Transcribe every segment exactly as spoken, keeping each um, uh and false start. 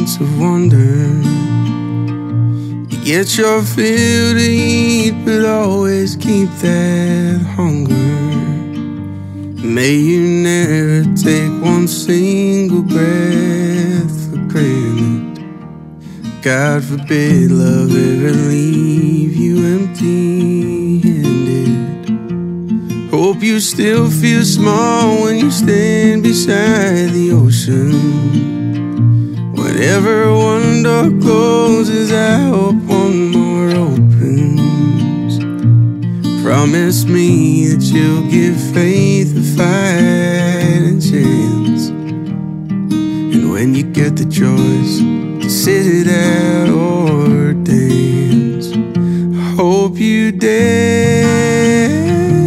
sense of wonder. You get your fill to eat, but always keep that hunger. May you never take one single breath for granted. God forbid love ever leave you empty-handed. Hope you still feel small when you stand beside the ocean. Whenever one door closes, I hope one more opens. Promise me that you'll give faith a fighting chance. And when you get the choice to sit it out or dance, I hope you dance.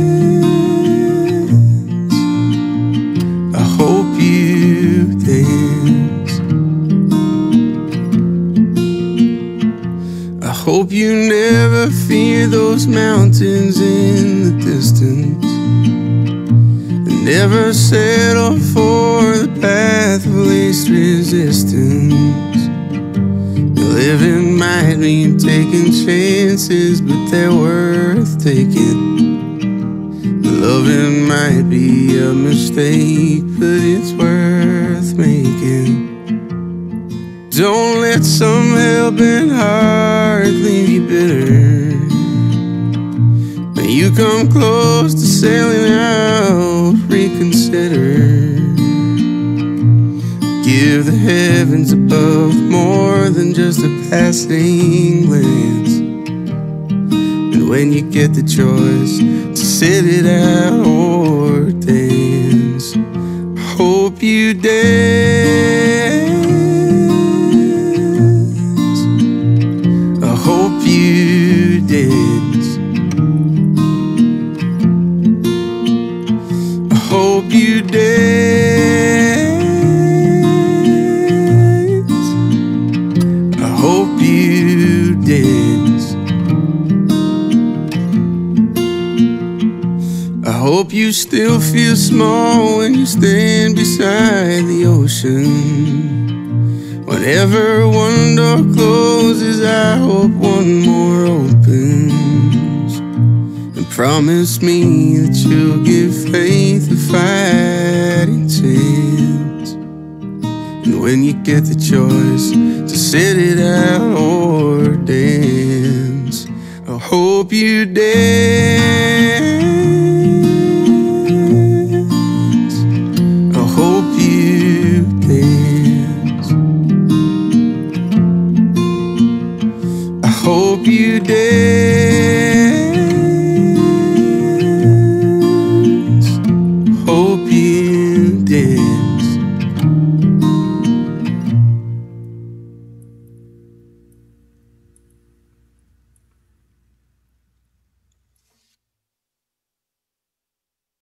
I hope you dance. I hope you never fear those mountains in the distance, and never settle for the path of least resistance. Living might mean taking chances, but they're worth taking. Loving might be a mistake, but it's worth making. Don't let some hell-bent heart leave you bitter. When you come close to sailing out, reconsider. Give the heavens above more than just a passing glance. And when you get the choice to sit it out or dance, I hope you dance. I hope you dance. I hope you dance. I hope you dance. I hope you still feel small when you stand beside the ocean. Whenever one door closes, I hope one more opens. And promise me that you'll give faith a fighting chance. And when you get the choice to sit it out or dance, I hope you dance. I hope you dance. I hope you dance.